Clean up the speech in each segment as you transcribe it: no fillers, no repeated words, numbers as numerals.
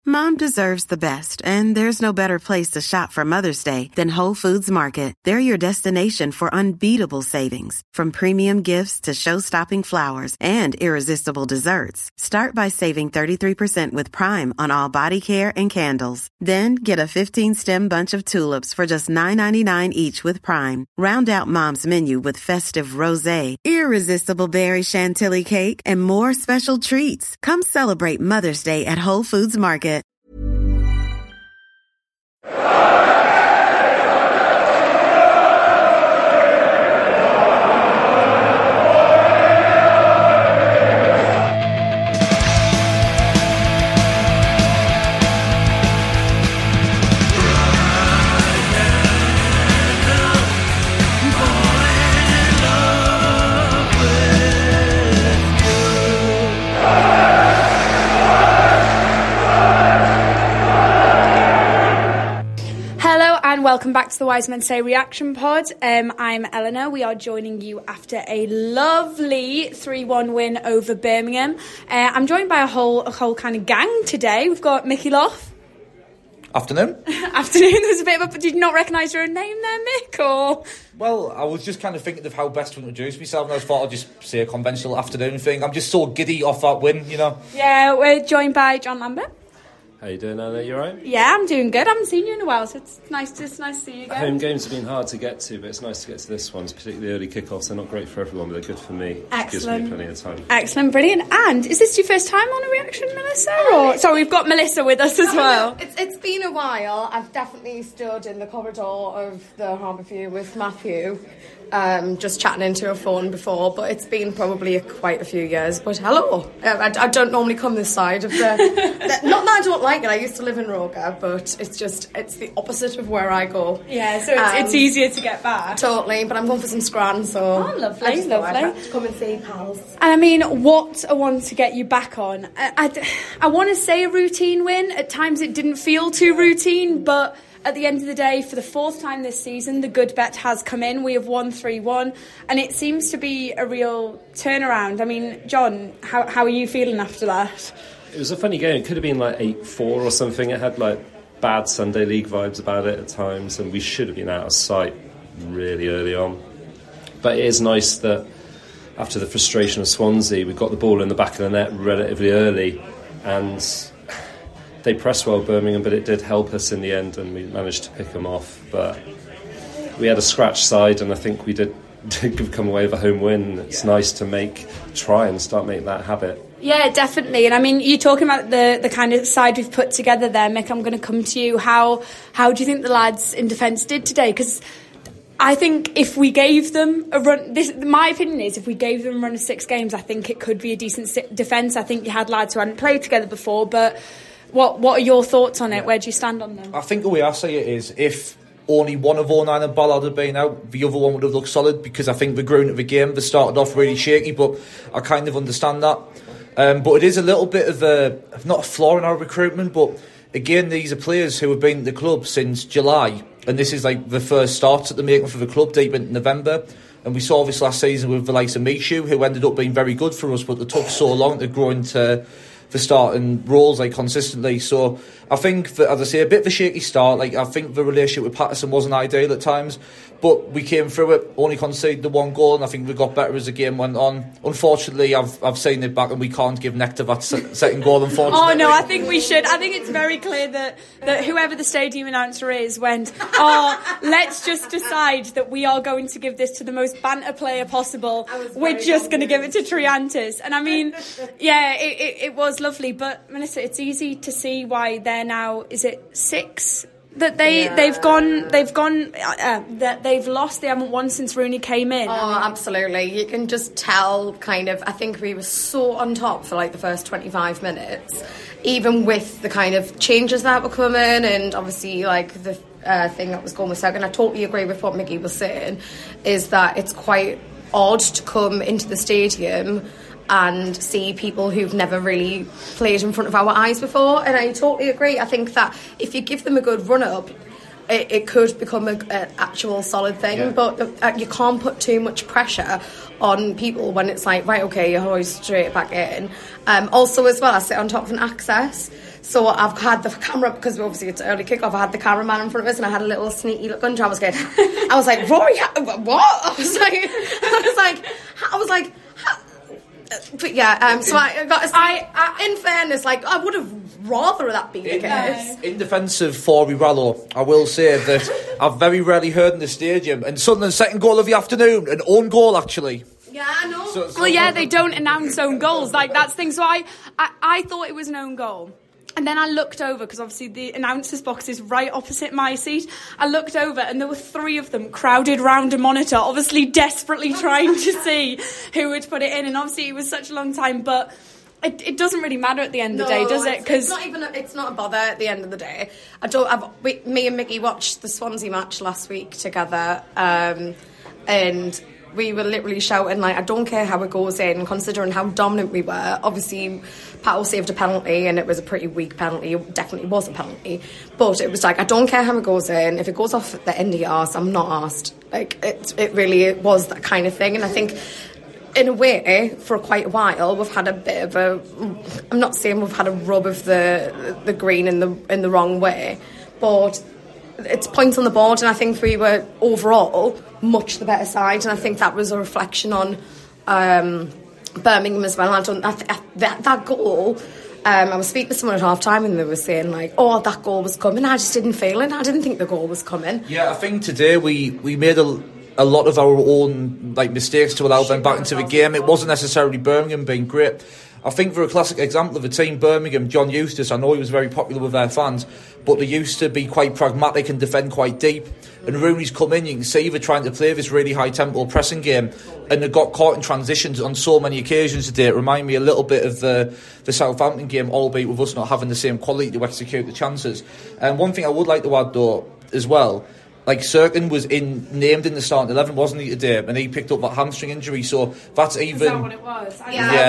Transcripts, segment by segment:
Mom deserves the best, and there's no better place to shop for Mother's Day than Whole Foods Market. They're your destination for unbeatable savings, from premium gifts to show-stopping flowers and irresistible desserts. Start by saving 33% with Prime on all body care and candles. Then get a 15-stem bunch of tulips for just $9.99 each with Prime. Round out Mom's menu with festive rosé, irresistible berry chantilly cake, and more special treats. Come celebrate Mother's Day at Whole Foods Market. Welcome back to the Wise Men Say Reaction Pod. I'm Eleanor. We are joining you after a lovely 3-1 win over Birmingham. I'm joined by a whole kind of gang today. We've got Mickey Lough. Afternoon. Afternoon. There's a bit of a... Did you not recognise your own name there, Mick? Or... Well, I was just kind of thinking of how best to introduce myself, and I thought I'd just say a conventional afternoon thing. I'm just so giddy off that win, you know. Yeah, we're joined by John Lambert. How you doing, Anna? You alright? Yeah, I'm doing good. I haven't seen you in a while, so it's nice to see you again. Home games have been hard to get to, but it's nice to get to this one, particularly the early kickoffs. They're not great for everyone, but they're good for me. Excellent. It gives me plenty of time. Excellent, brilliant. And is this your first time on a reaction, Melissa? Or sorry, we've got Melissa with us as well. No, it's been a while. I've definitely stood in the corridor of the Harbour View with Matthew, just chatting into a phone before, but it's been probably quite a few years. But hello, I don't normally come this side of the... Not that I don't like it, I used to live in Roga, but it's the opposite of where I go. Yeah, so it's easier to get back. Totally, but I'm going for some scran, so... Oh, lovely, I just lovely. I'd to come and see pals. And I mean, what a one to get you back on. I want to say a routine win. At times it didn't feel too routine, but... At the end of the day, for the fourth time this season, the good bet has come in. We have won 3-1, and it seems to be a real turnaround. I mean, John, how are you feeling after that? It was a funny game. It could have been like 8-4 or something. It had like bad Sunday League vibes about it at times, and we should have been out of sight really early on. But it is nice that after the frustration of Swansea, we got the ball in the back of the net relatively early, and... They pressed well, Birmingham, but it did help us in the end, and we managed to pick them off. But we had a scratch side, and I think we did come away with a home win. It's nice to try and start making that habit. Yeah, definitely. And I mean, you're talking about the kind of side we've put together there, Mick. I'm going to come to you. How do you think the lads in defence did today? Because I think if we gave them a run... my opinion is, if we gave them a run of 6 games, I think it could be a decent defence. I think you had lads who hadn't played together before, but... What are your thoughts on it? Where do you stand on them? I think the way I see it is, if only one of O'Nien and Ballard had been out, the other one would have looked solid, because I think they grew into the game. They started off really shaky, but I kind of understand that. But it is a little bit of not a flaw in our recruitment, but again, these are players who have been at the club since July, and this is like the first starts that they're making for the club deep into November. And we saw this last season with the likes of Michu, who ended up being very good for us, but it took so long to grow into the starting roles consistently. So I think that, as I say, a bit of a shaky start. I think the relationship with Patterson wasn't ideal at times, but we came through it, only conceded the 1 goal, and I think we got better as the game went on. Unfortunately, I've seen it back, and we can't give Nectar that second goal, unfortunately. Oh no, I think we should. I think it's very clear that whoever the stadium announcer is went, let's just decide that we are going to give this to the most banter player possible. We're just going to give it to Triantis. And I mean, yeah, it was lovely, but Melissa, it's easy to see why they're now, is it 6 that they've lost. They haven't won since Rooney came in. Oh, absolutely. You can just tell, kind of. I think we were so on top for the first 25 minutes, even with the kind of changes that were coming, and obviously the thing that was going with second. I totally agree with what Mickey was saying, is that it's quite odd to come into the stadium and see people who've never really played in front of our eyes before. And I totally agree. I think that if you give them a good run-up, it could become an actual solid thing. Yeah. But you can't put too much pressure on people when it's right, okay, you're always straight back in. Also, as well, I sit on top of an access. So I've had the camera, because obviously it's early kick-off, I had the cameraman in front of us and I had a little sneaky look under. I was like, Rory, what? I was like, but yeah, so I got to say, in fairness, like, I would have rather that be the case. In defence of Fori Rallo, I will say that I've very rarely heard in the stadium, and Sunderland's second goal of the afternoon, an own goal actually. Yeah, I know. Well, yeah, they don't announce own goals, like, that's the thing. So I thought it was an own goal. And then I looked over, because obviously the announcer's box is right opposite my seat. I looked over and there were 3 of them crowded round a monitor, obviously desperately trying to see who would put it in. And obviously it was such a long time, but it doesn't really matter at the end of the day, does it? Because it's not a bother at the end of the day. Me and Mickey watched the Swansea match last week together, and we were literally shouting, like, I don't care how it goes in, considering how dominant we were. Obviously, Pato saved a penalty, and it was a pretty weak penalty. It definitely was a penalty. But it was like, I don't care how it goes in. If it goes off at the end of your arse, I'm not arsed. Like, it really was that kind of thing. And I think, in a way, for quite a while, we've had a bit of a... I'm not saying we've had a rub of the green in the wrong way, but... it's points on the board, and I think we were overall much the better side, and I think that was a reflection on Birmingham as well. That goal, I was speaking to someone at half time and they were saying, like, oh, that goal was coming. I just didn't feel it. I didn't think the goal was coming. Yeah, I think today we made a lot of our own, like, mistakes to allow them back into the game. It wasn't necessarily Birmingham being great. I think for a classic example of a team, Birmingham, John Eustace, I know he was very popular with their fans, but they used to be quite pragmatic and defend quite deep. And Rooney's come in, you can see they're trying to play this really high-tempo pressing game, and they got caught in transitions on so many occasions today. It reminded me a little bit of the Southampton game, albeit with us not having the same quality to execute the chances. And one thing I would like to add, though, as well, like, Sirkin was named in the starting 11, wasn't he, today? And he picked up that hamstring injury, so that's even... Is that what it was?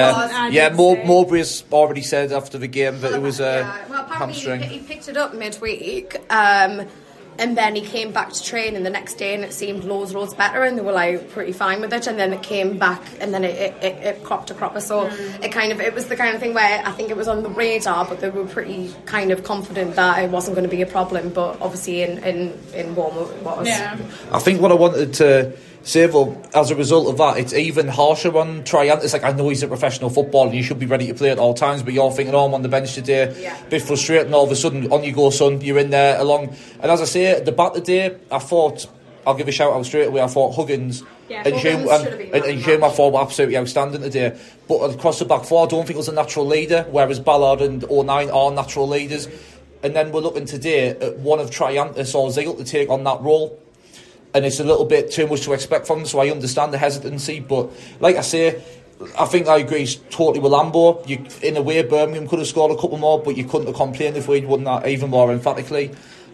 Mowbray has already said after the game that it was a hamstring. He picked it up midweek, and then he came back to train, and the next day, and it seemed loads better, and they were, like, pretty fine with it, and then it came back, and then it cropped a cropper, so it was the kind of thing where I think it was on the radar, but they were pretty kind of confident that it wasn't going to be a problem, but obviously in Bournemouth it was. Yeah. I think what I wanted to say, though, as a result of that, it's even harsher on Triant. It's like, I know he's a professional footballer and you should be ready to play at all times, but you're thinking, oh, I'm on the bench today. Yeah. Bit frustrating, all of a sudden, on you go, son, you're in there along. And as I say, the bat today, I thought, I'll give a shout out straight away, I thought Huggins and Hume I thought were absolutely outstanding today. But across the back four, I don't think it was a natural leader, whereas Ballard and O'Nien are natural leaders. And then we're looking today at one of Triantis or Zeal to take on that role. And it's a little bit too much to expect from them, so I understand the hesitancy. But like I say, I think I agree totally with Lambo. In a way, Birmingham could have scored a couple more, but you couldn't have complained if we'd won that even more emphatically.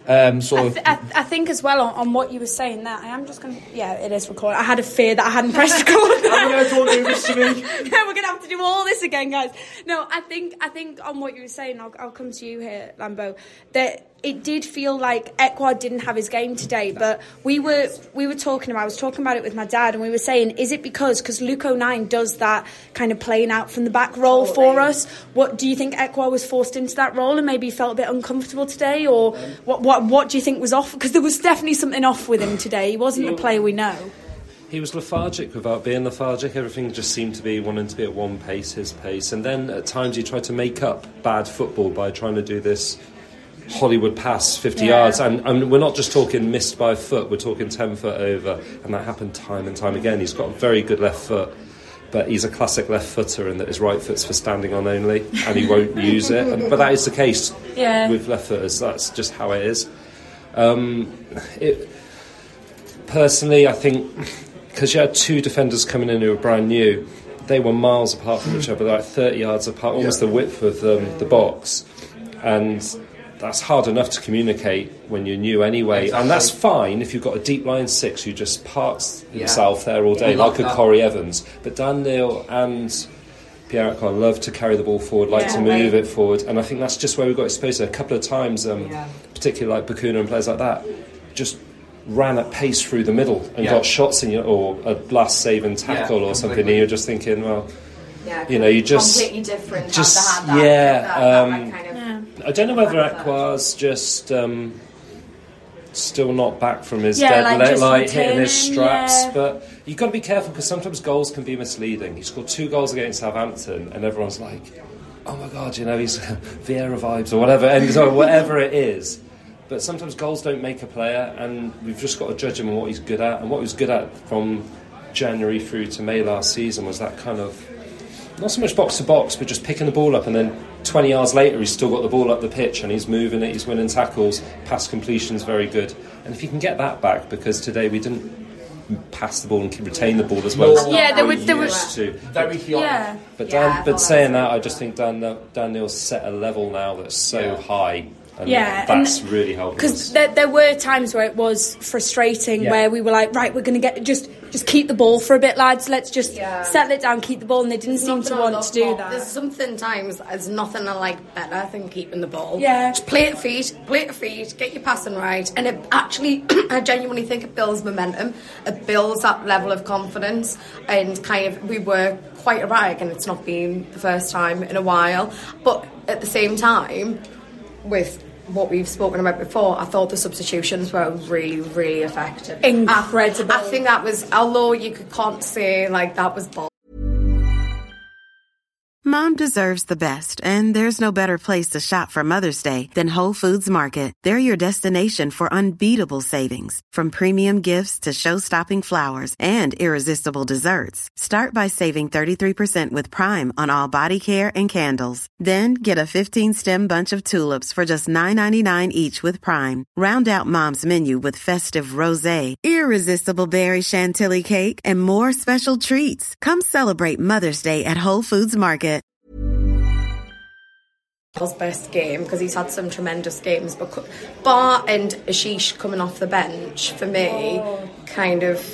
I think as well on what you were saying there, I am just going to... Yeah, it is recorded. I had a fear that I hadn't pressed record. Don't do this to me. Yeah, we're going to have to do all this again, guys. No, I think on what you were saying, I'll come to you here, Lambo, that it did feel like Ekwah didn't have his game today, but we were talking about, I was talking about it with my dad, and we were saying, is it because Luke O'Nien does that kind of playing out from the back role for us? What do you think Ekwah was forced into that role and maybe felt a bit uncomfortable today, or what do you think was off? Because there was definitely something off with him today. He wasn't the player we know. He was lethargic without being lethargic. Everything just seemed to be wanting to be at one pace, his pace, and then at times he tried to make up bad football by trying to do this Hollywood pass 50 yards, and we're not just talking missed by a foot, we're talking 10 foot over, and that happened time and time again. He's got a very good left foot, but he's a classic left footer in that his right foot's for standing on only, and he won't use it. But that is the case with left footers. That's just how it is. Personally, I think because you had two defenders coming in who were brand new, they were miles apart from each other, like 30 yards apart, almost the width of the box, and that's hard enough to communicate when you're new anyway. Exactly. And that's fine if you've got a deep line six who just parks himself there all day, like a Corey Evans. But Dan Neil and Pierre Ekwah love to carry the ball forward, to move it forward. And I think that's just where we got exposed to a couple of times, particularly like Bakuna and players like that, just ran at pace through the middle and got shots in or a last save and tackle or something. And you're just thinking, well, you just... completely different. I don't know whether Aqua's just still not back from his hitting his straps, but you've got to be careful because sometimes goals can be misleading. He scored 2 goals against Southampton and everyone's like, oh my God, he's Vieira vibes or whatever, and so whatever it is. But sometimes goals don't make a player, and we've just got to judge him on what he's good at. And what he was good at from January through to May last season was that kind of, not so much box to box, but just picking the ball up, and then 20 yards later he's still got the ball up the pitch and he's moving it, he's winning tackles, pass completion's very good. And if you can get that back, because today we didn't pass the ball and retain the ball as well as there was very chaotic. But saying that, I just think Dan Neil's set a level now that's so high. And that's really helping us. Because there were times where it was frustrating, where we were like, right, we're going to get just keep the ball for a bit, lads. Let's just settle it down, keep the ball, and they didn't seem to want to do that. There's there's nothing I like better than keeping the ball. Yeah, just play it feet, get your passing right, and it actually, I genuinely think it builds momentum. It builds that level of confidence, and kind of we were quite erratic, and it's not been the first time in a while. But at the same time, with what we've spoken about before, I thought the substitutions were really, really effective. Incredible. I think that was, although you can't say like that was bull. Mom deserves the best, and there's no better place to shop for Mother's Day than Whole Foods Market. They're your destination for unbeatable savings, from premium gifts to show-stopping flowers and irresistible desserts. Start by saving 33% with Prime on all body care and candles. Then get a 15-stem bunch of tulips for just $9.99 each with Prime. Round out Mom's menu with festive rosé, irresistible berry chantilly cake, and more special treats. Come celebrate Mother's Day at Whole Foods Market. Best game, because he's had some tremendous games, but Bar and Ashish coming off the bench for me kind of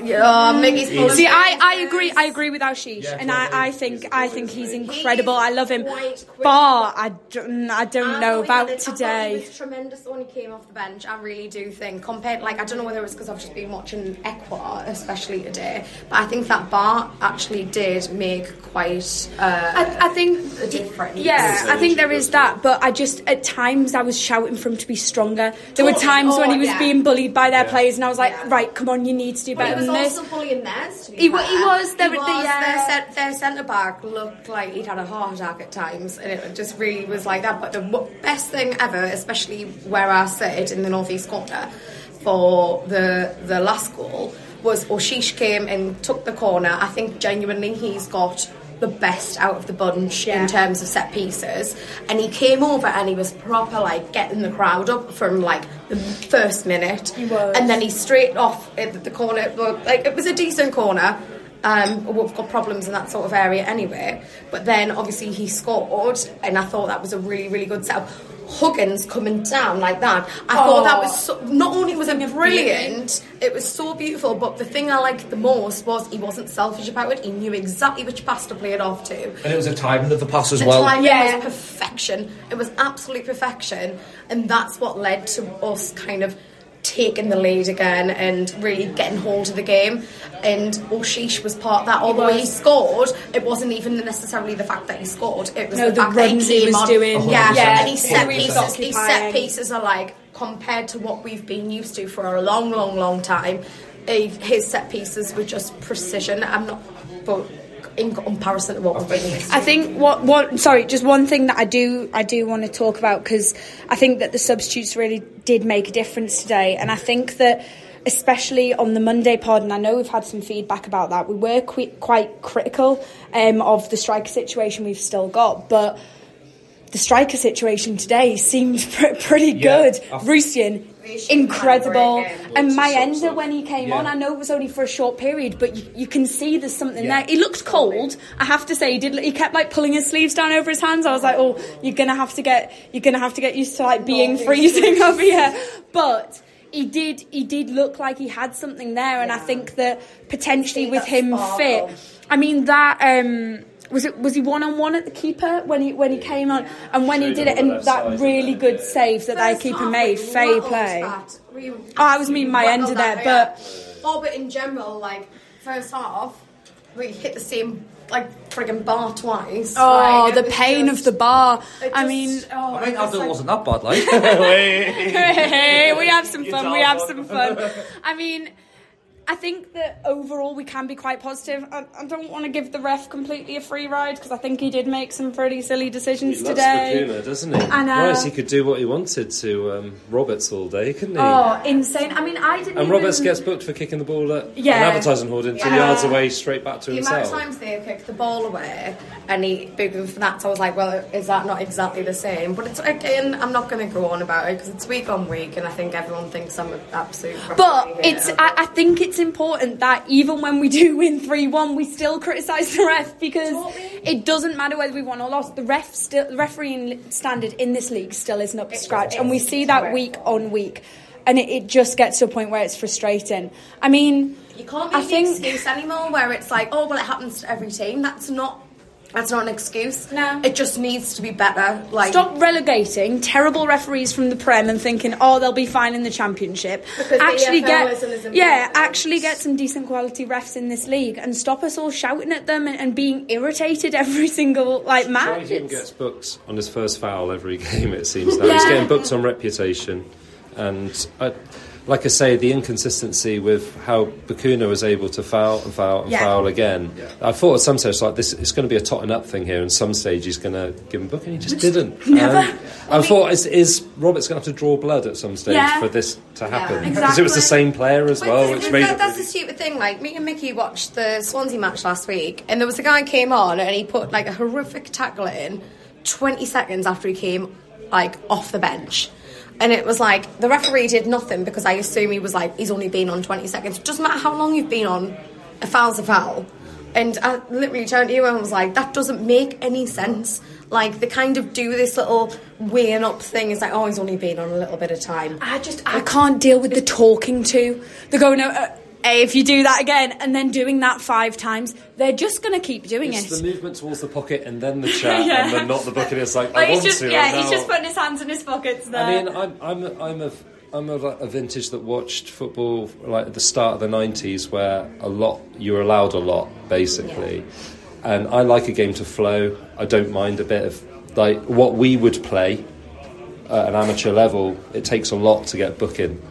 I agree with Ashish, and I think he's incredible. I love him. Bar, I don't know about today. He was tremendous when he came off the bench. I really do think, compared, I don't know whether it was because I've just been watching Equa, especially today, but I think that Bar actually did make quite I think a difference. Yeah, I think there is that, but I just, at times I was shouting for him to be stronger. There were times when he was being bullied by their players, and I was like, right, come on, you need to do better than this. He was also bullying theirs, to be He fair. was. Their centre-back looked like he'd had a heart attack at times, and it just really was like that. But the best thing ever, especially where I sit in the northeast corner for the last goal, was Ashish came and took the corner. I think genuinely he's got the best out of the bunch in terms of set pieces, and he came over and he was proper getting the crowd up from the first minute. He was. And then he straight off at the corner, it was a decent corner. We've got problems in that sort of area anyway, but then obviously he scored, and I thought that was a really, really good setup. Huggins coming down like that, I thought that was not only was it brilliant, it was so beautiful, but the thing I liked the most was he wasn't selfish about it. He knew exactly which pass to play it off to, and it was a timing of the pass as well. It was perfection. It was absolute perfection, and that's what led to us kind of taking the lead again and really getting hold of the game. And Ashish was part of that. Although he scored, it wasn't even necessarily the fact that he scored, it was the fact that he was doing. And his set pieces are compared to what we've been used to for a long, long, long time, his set pieces were just precision. But in comparison to what we've been used to. I think just one thing that I do want to talk about, because I think that the substitutes really did make a difference today, and I think that especially on the Monday pod, and I know we've had some feedback about that, we were quite critical of the striker situation we've still got, but the striker situation today seemed pretty good. Rusyan, incredible, and Mayenda when he came on, I know it was only for a short period, but you can see there's something there. He looked cold, I have to say. He kept pulling his sleeves down over his hands. I was like, oh, you're gonna have to get used to being freezing over here. But he did look like he had something there, and I think that potentially with him fit, I mean that was he one-on-one at the keeper when he came on, and when he did it, and that really good save that their keeper made, fair play. I was meaning Mayenda there, but but in general, first half we hit the same like friggin' bar twice. Oh, like, the pain of the bar. I mean, Adult wasn't that bad, like. Hey, we have some fun. We have some fun. I mean, I think that overall we can be quite positive. I don't want to give the ref completely a free ride because I think he did make some pretty silly decisions today. He loves Bacuna, doesn't he? I know. Right, he could do what he wanted to Roberts all day, couldn't he? Oh, insane. I mean, I didn't And Roberts gets booked for kicking the ball at an Yeah. advertising hoarding 2 yards away, straight back to The amount himself. of times they kicked the ball away and he booed him for that, so I was like, well, is that not exactly the same? But it's, again, I'm not going to go on about it because it's week on week and I think everyone thinks I'm an absolute But I think it's important that even when we do win 3-1, we still criticise the ref because it doesn't matter whether we won or lost. The refereeing standard in this league still isn't up to scratch, and we see that week on week, and it just gets to a point where it's frustrating. I mean, you can't make the excuse anymore where it's like, oh, well, it happens to every team. That's not an excuse. No. It just needs to be better. Like, stop relegating terrible referees from the Prem and thinking, oh, they'll be fine in the Championship. Because actually actually get some decent quality refs in this league and stop us all shouting at them and being irritated every single match. Troy gets booked on his first foul every game, it seems now. He's getting booked on reputation. And like I say, the inconsistency with how Bacuna was able to foul and foul again. Yeah. I thought at some stage, like, this, it's going to be a totting up thing here, and some stage he's going to give him a book, and he just didn't. Never. I thought, is Roberts going to have to draw blood at some stage for this to happen? Because it was the same player as well. That's the stupid thing. Like, me and Mickey watched the Swansea match last week, and there was a guy came on, and he put, like, a horrific tackle in 20 seconds after he came, like, off the bench. And it was like, the referee did nothing because I assume he was like, he's only been on 20 seconds. It doesn't matter how long you've been on, a foul's a foul. And I literally turned to you and was like, that doesn't make any sense. Like, they kind of do this little weighing up thing. It's like, oh, he's only been on a little bit of time. I can't deal with the talking to. They're going, hey, if you do that again, and then doing that 5 times, they're just going to keep doing it. It's the movement towards the pocket and then the chat and then not the bucket. It's like, I want to. Yeah, he's just putting his hands in his pockets there. I mean, I'm a vintage that watched football like at the start of the 90s where you were allowed a lot, basically. Yeah. And I like a game to flow. I don't mind a bit of, like, what we would play at an amateur level. It takes a lot to get booking.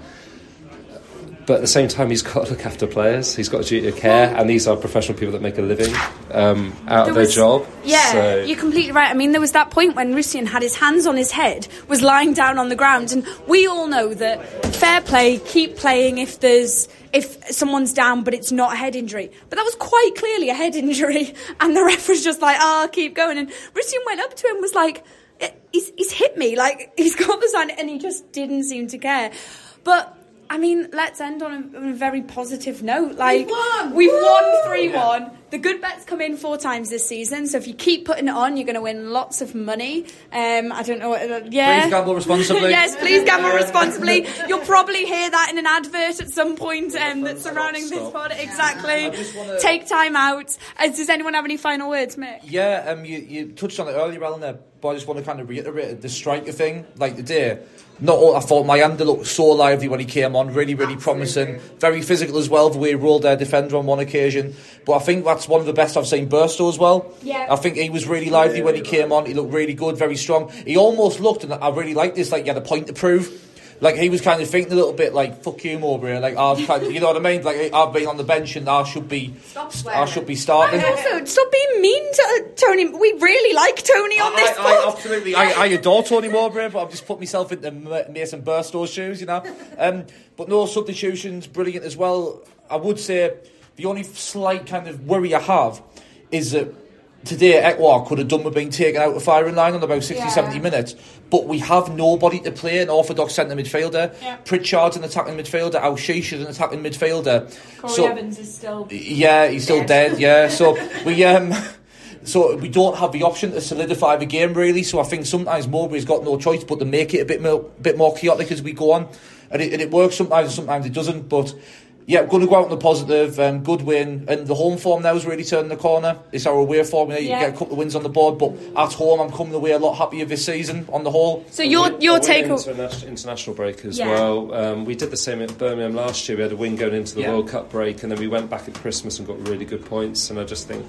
But at the same time, he's got to look after players. He's got a duty of care, and these are professional people that make a living out of their job. Yeah, so. You're completely right. I mean, there was that point when Rusyn had his hands on his head, was lying down on the ground, and we all know that fair play, keep playing if someone's down, but it's not a head injury. But that was quite clearly a head injury, and the ref was just like, keep going. And Rusyn went up to him, was like, he's hit me, like, he's got the sign, and he just didn't seem to care. But I mean, let's end on a very positive note. Like, we've won 3-1. Yeah. The good bets come in 4 times this season, so if you keep putting it on, you're going to win lots of money. I don't know what... Please gamble responsibly. Yes, please gamble responsibly. You'll probably hear that in an advert at some point that's surrounding this pod. Exactly. Take time out. Does anyone have any final words, Mick? Yeah, you touched on it earlier, Ellen, there, but I just want to kind of reiterate the striker thing. Like, today, I thought Mayanda looked so lively when he came on, really, really promising. Very physical as well, the way he rolled their defender on one occasion. But I think that's one of the best I've seen Burstow as well. Yeah. I think he was really lively when he came on. He looked really good, very strong. He almost looked, and I really like this, like he had a point to prove. Like, he was kind of thinking a little bit like, fuck you, Mowbray. Like, you know what I mean? Like, I've been on the bench and I should be starting. And also, stop being mean to Tony. We really like Tony on this pod. Absolutely. I adore Tony Mowbray, but I've just put myself into Mason Burstow's shoes, you know. But no, substitutions, brilliant as well. I would say the only slight kind of worry I have is that today Ekwar could have done with being taken out of firing line on about 60-70 minutes, but we have nobody to play an orthodox centre midfielder. Pritchard's an attacking midfielder, Al-Shish is an attacking midfielder. Corey Evans is still... Yeah, he's still dead, so we don't have the option to solidify the game, really, so I think sometimes Mowbray's got no choice but to make it a bit more chaotic as we go on, and it works sometimes and sometimes it doesn't, but... Yeah, going to go out on the positive, good win, and the home form now is really turning the corner. It's our away form, you get a couple of wins on the board, but at home I'm coming away a lot happier this season on the whole. So your take... International break as well. We did the same at Birmingham last year. We had a win going into the World Cup break, and then we went back at Christmas and got really good points, and I just think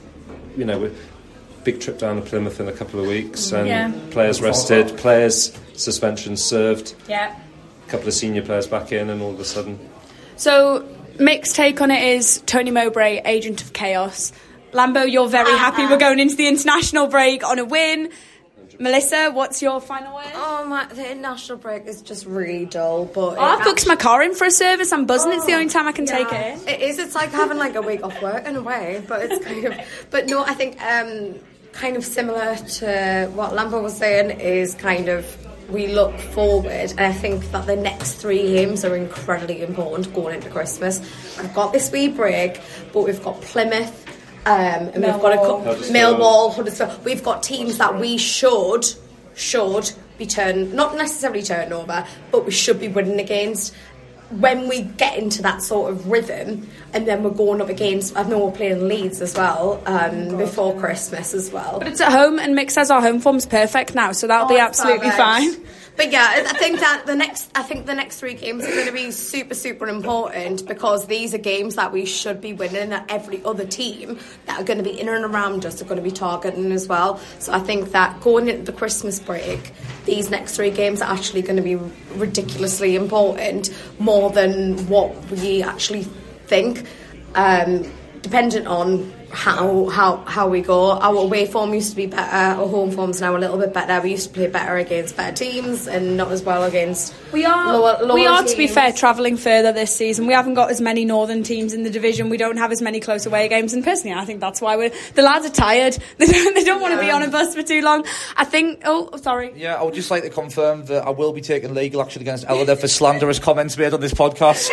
big trip down to Plymouth in a couple of weeks, and players rested, players suspensions served, a couple of senior players back in, and all of a sudden. So, Mick's take on it is Tony Mowbray, agent of chaos. Lambo, you're very happy we're going into the international break on a win. Melissa, what's your final word? The international break is just really dull. But I've booked my car in for a service. I'm buzzing. It's the only time I can take it. It is. It's like having like a week off work in a way, but it's kind of. But no, I think kind of similar to what Lambo was saying is kind of we look forward, and I think that the next 3 games are incredibly important going into Christmas. We've got this wee break, but we've got Plymouth. And we've got Millwall, Huddersfield. We've got teams that we should be not necessarily turn over, but we should be winning against. When we get into that sort of rhythm, and then we're going up against, I know we're playing Leeds as well before Christmas as well. But it's at home, and Mick says our home form's perfect now, so that'll be absolutely fine. But yeah, I think that the next 3 games are going to be super, super important, because these are games that we should be winning, that every other team that are going to be in and around us are going to be targeting as well. So I think that going into the Christmas break, these next 3 games are actually going to be ridiculously important, more than what we actually think, dependent on how we go. Our away form used to be better, our home form's now a little bit better. We used to play better against better teams and not as well against lower teams. To be fair, travelling further this season. We haven't got as many northern teams in the division. We don't have as many close away games, and personally I think that's why the lads are tired. They don't want to be on a bus for too long. I think I would just like to confirm that I will be taking legal action against Eleanor for slanderous comments made on this podcast.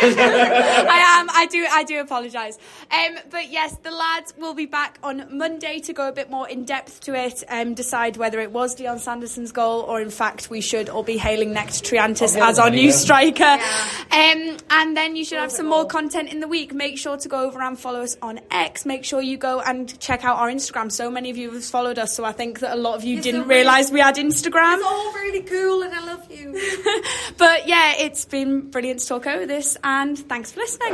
I do apologise. But yes, the lads will be back on Monday to go a bit more in depth to it, decide whether it was Dion Sanderson's goal, or in fact we should all be hailing next Triantis as our new striker. And then you should have some more content in the week. Make sure to go over and follow us on X. Make sure you go and check out our Instagram. So many of you have followed us, so I think that a lot of you didn't realise we had Instagram. It's all really cool, and I love you. But yeah, it's been brilliant to talk over this, and thanks for listening.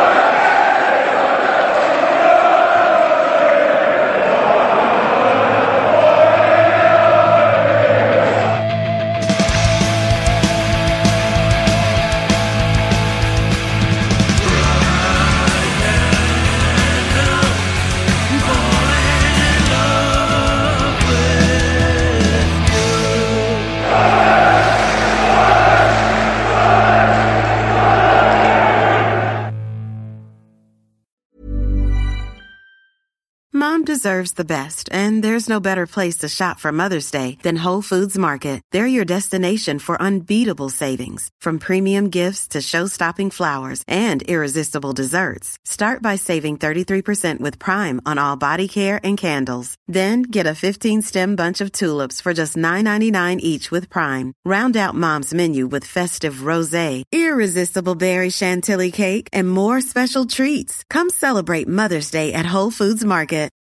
Mom deserves the best, and there's no better place to shop for Mother's Day than Whole Foods Market. They're your destination for unbeatable savings, from premium gifts to show-stopping flowers and irresistible desserts. Start by saving 33% with Prime on all body care and candles. Then get a 15-stem bunch of tulips for just $9.99 each with Prime. Round out Mom's menu with festive rosé, irresistible berry chantilly cake, and more special treats. Come celebrate Mother's Day at Whole Foods Market.